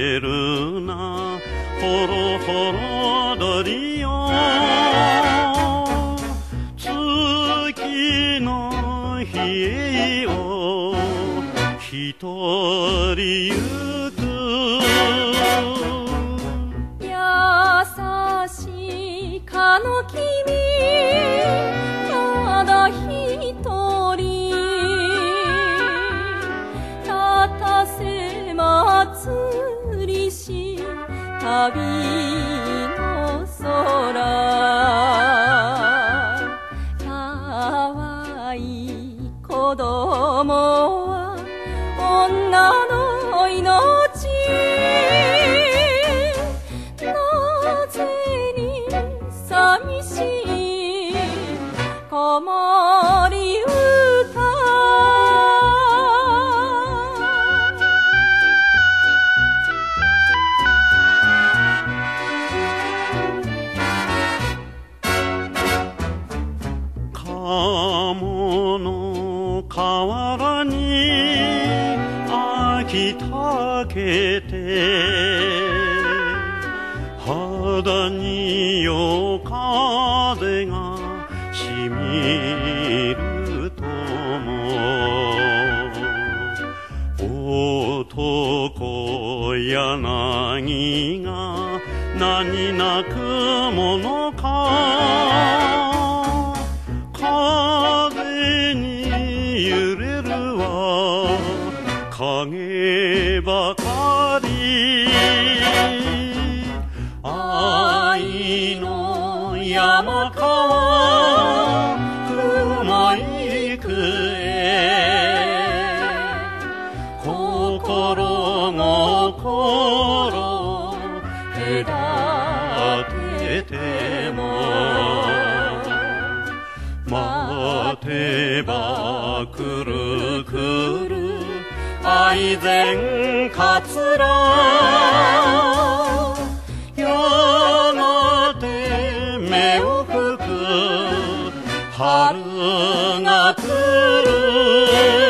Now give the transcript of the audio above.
るなほろほろ鳥よ月の冷えを一人行く優しいかの君ただ一人たたせ祭りし旅の空かわいい子供は女の命なぜに寂しい子守歌鴨の河原に秋たけて肌に夜風がしみるとも男柳が何なくものか風に揺れるは影ばかり愛の山川雲行くへ心隔てても待てば来る来る愛染かつらやがて目を吹く春が来る